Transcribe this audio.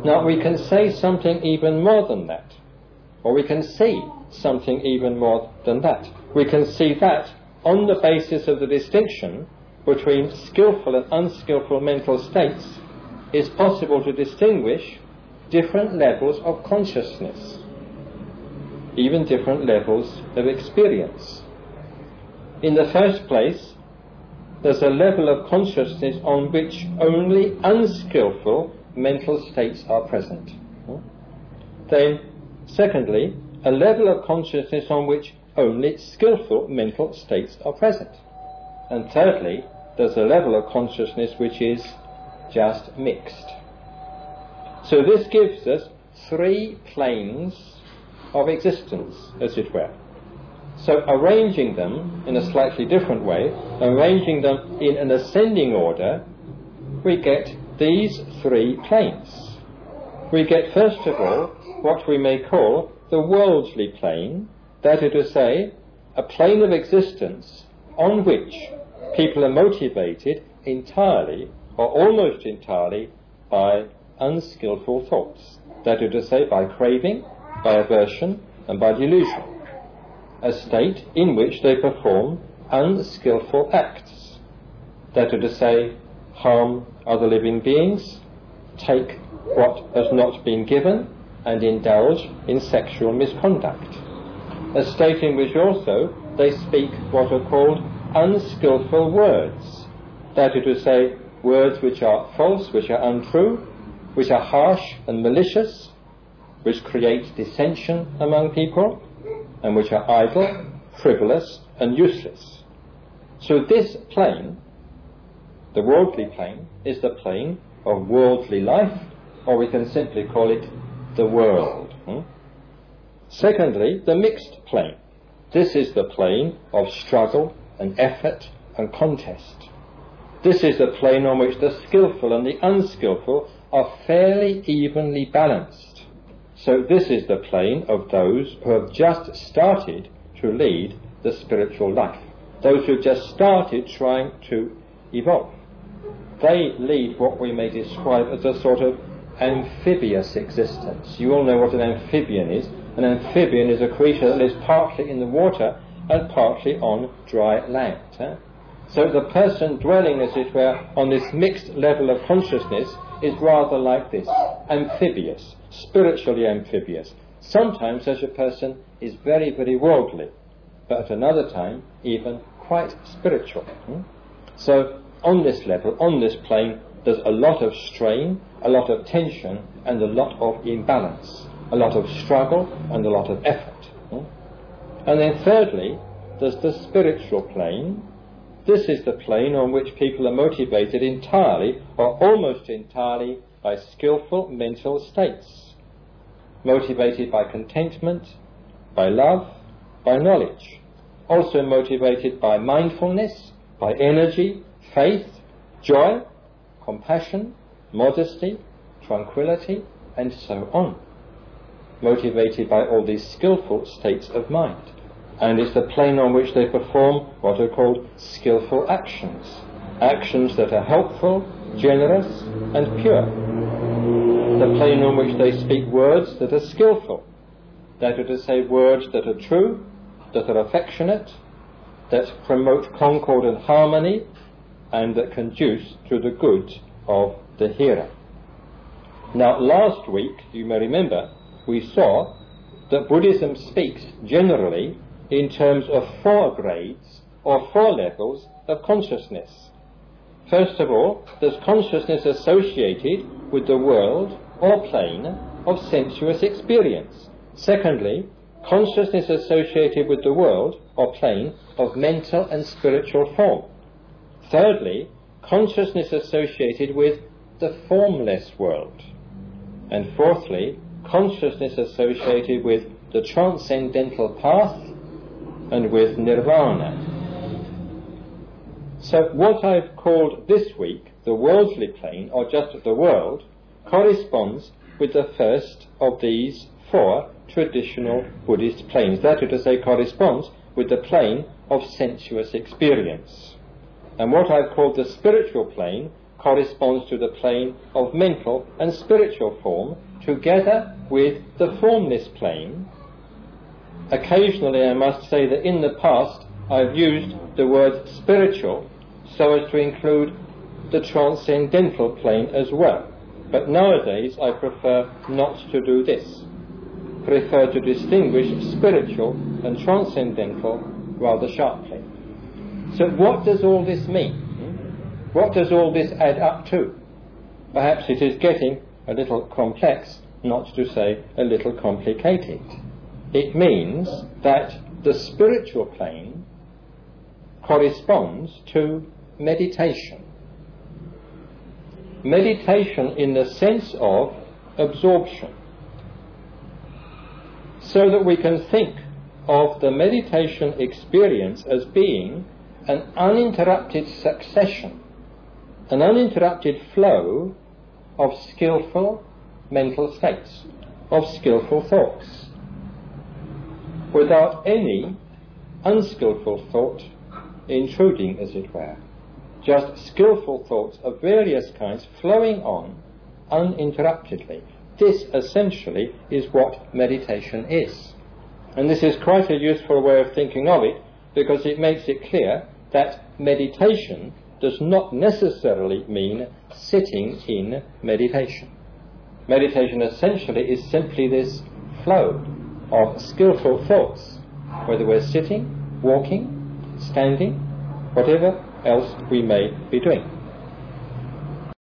Now we can say something even more than that, or we can see something even more than that. We can see that on the basis of the distinction between skillful and unskillful mental states, it's possible to distinguish different levels of consciousness, even different levels of experience. In the first place, there's a level of consciousness on which only unskillful mental states are present. Then, secondly, a level of consciousness on which only skillful mental states are present. And thirdly, there's a level of consciousness which is just mixed. So this gives us 3 planes of existence, as it were. So arranging them in a slightly different way, arranging them in an ascending order, we get these 3 planes. We get, first of all, what we may call the worldly plane, that is to say, a plane of existence on which people are motivated entirely, or almost entirely, by unskillful thoughts. That is to say, by craving, by aversion, and by delusion. A state in which they perform unskillful acts. That is to say, harm other living beings, take what has not been given, and indulge in sexual misconduct. A state in which also they speak what are called unskillful words. That is to say, words which are false, which are untrue, which are harsh and malicious, which create dissension among people, and which are idle, frivolous, and useless. So this plane, the worldly plane, is the plane of worldly life, or we can simply call it the world. Secondly, the mixed plane. This is the plane of struggle and effort and contest. This is the plane on which the skillful and the unskillful are fairly evenly balanced. So this is the plane of those who have just started to lead the spiritual life. Those who have just started trying to evolve. They lead what we may describe as a sort of amphibious existence. You all know what an amphibian is. An amphibian is a creature that lives partly in the water and partly on dry land. So the person dwelling, as it were, on this mixed level of consciousness is rather like this, amphibious, spiritually amphibious. Sometimes such a person is very, very worldly, but at another time even quite spiritual. So on this level, on this plane, there's a lot of strain, a lot of tension, and a lot of imbalance, a lot of struggle and a lot of effort. And then thirdly, there's the spiritual plane. This is the plane on which people are motivated entirely, or almost entirely, by skillful mental states, motivated by contentment, by love, by knowledge, also motivated by mindfulness, by energy, faith, joy, compassion, modesty, tranquility, and so on. Motivated by all these skillful states of mind. And it's the plane on which they perform what are called skillful actions. Actions that are helpful, generous, and pure. The plane on which they speak words that are skillful. That is to say, words that are true, that are affectionate, that promote concord and harmony, and that conduce to the good of the hearer. Now, last week, you may remember, we saw that Buddhism speaks generally in terms of 4 grades or 4 levels of consciousness. First of all, there's consciousness associated with the world or plane of sensuous experience. Secondly, consciousness associated with the world or plane of mental and spiritual form. Thirdly, consciousness associated with the formless world. And fourthly, consciousness associated with the transcendental path and with nirvana. So what I've called this week the worldly plane, or just the world, corresponds with the first of these 4 traditional Buddhist planes. That is to say, corresponds with the plane of sensuous experience. And what I've called the spiritual plane corresponds to the plane of mental and spiritual form, together with the formless plane. Occasionally I must say that in the past I've used the word spiritual so as to include the transcendental plane as well. But nowadays I prefer not to do this. Prefer to distinguish spiritual and transcendental rather sharply. So what does all this mean? What does all this add up to? Perhaps it is getting a little complex, not to say a little complicated. It means that the spiritual plane corresponds to meditation. Meditation in the sense of absorption. So that we can think of the meditation experience as being an uninterrupted succession, an uninterrupted flow of skillful mental states, of skillful thoughts, without any unskillful thought intruding, as it were. Just skillful thoughts of various kinds flowing on uninterruptedly. This essentially is what meditation is. And this is quite a useful way of thinking of it, because it makes it clear that meditation does not necessarily mean sitting in meditation. Meditation essentially is simply this flow of skillful thoughts, whether we're sitting, walking, standing, whatever else we may be doing.